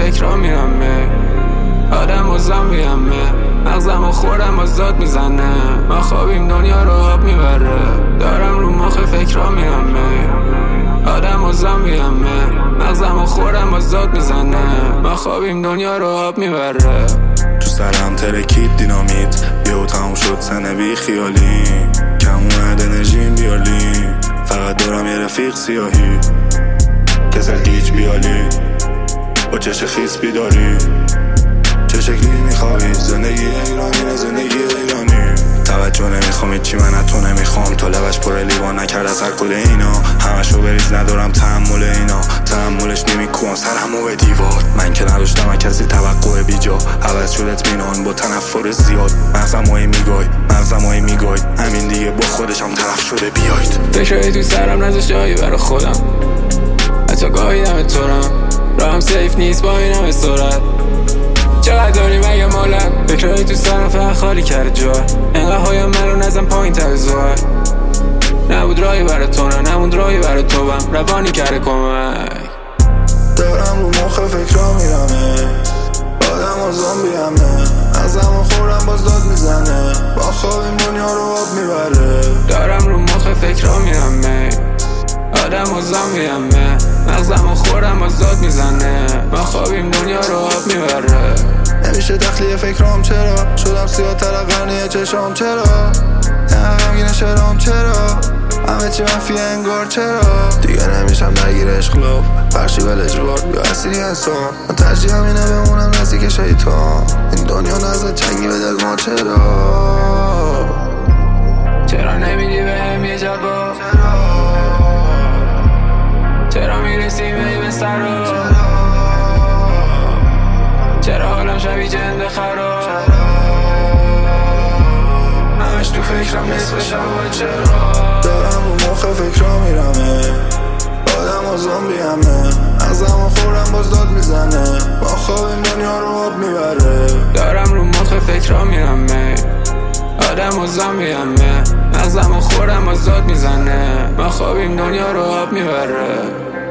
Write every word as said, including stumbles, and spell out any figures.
فکرها میرم می آدم و زنبیم می مغزم و خورم باز داد میزنه ما خوابیم دنیا رو آب میبره دارم رو مخ فکرها میرم می آدم و زنبیم می مغزم و خورم باز داد میزنه ما خوابیم دنیا رو آب میبره تو سرم ترکید دینامیت یهو تموم شد سنه بی خیالی کم اومد انرژیم بیالی فقط دارم یه رفیق سیاهی کسل گیج بیالی با چش خیس بیداری چه شکلی میخوایی زندگی ایرانی زندگی ایرانی توجه نمیخوام چی من از تو نمیخوام تو لبش پر لیوان نکرد از هر کل اینا همشو بریز ندارم تحمل اینا تحملش نمیکنم سرمو به دیوار من که نداشتم از کسی توقع بیجا عوض شد اطمینان با تنفر زیاد مغزم هایی میگای مغزم هایی میگای همین دیگه با خودشم طرف شده بیاید فکرهایی تو سرم نذاشت جایی برا خودم حتی گاهی دم تورم راهم سیف نیست با این همه سرعت چقدر داری مگه مالم فکرهایی تو سرم فقط خالی کرد جا انقدر هایم من رو نزم پایین تر زوار نبود راهی برا تو نه نموند راهی برا تو بم روانی کرده کمک دارم رو مخ فکرها میرمه آدم و زنبی همه ازم و خورم باز داد میزنه با خواب این دنیا رو آب میبره دارم رو مخ فکرها میرمه آدم و زنبی همه مغزم و خورم باز داد میزنه ما خوابیم دنیا رو آب میبره نمیشه تخلیه فکرام چرا شدم سیاه تر قرنیه چشام چرا نه غمگین شرام چرا همه چی منفی انگار چرا دیگه نمیشم درگیر اشغلاب بخشی بل اجبار یا اسیری انسان من ترجیح همینه بمونم نزدیک شیطان این دنیا نزد چنگی به دل ما چرا چرا نمیدی بهم یه جواب چرا میرسی به به سرا چرا حالم شبیه جنده خراب همش تو فکرم نصف شب چرا دارم رو مخ فکرها میرمه آدم و زنبی همه ازم و خورم باز داد میزنه با خواب این دنیا رو آب میبره دارم رو مخ فکرها میرمه آدم و زنبی همه مغزم و خورم باز داد میزنه ما خوابیم دنیا رو آب میبره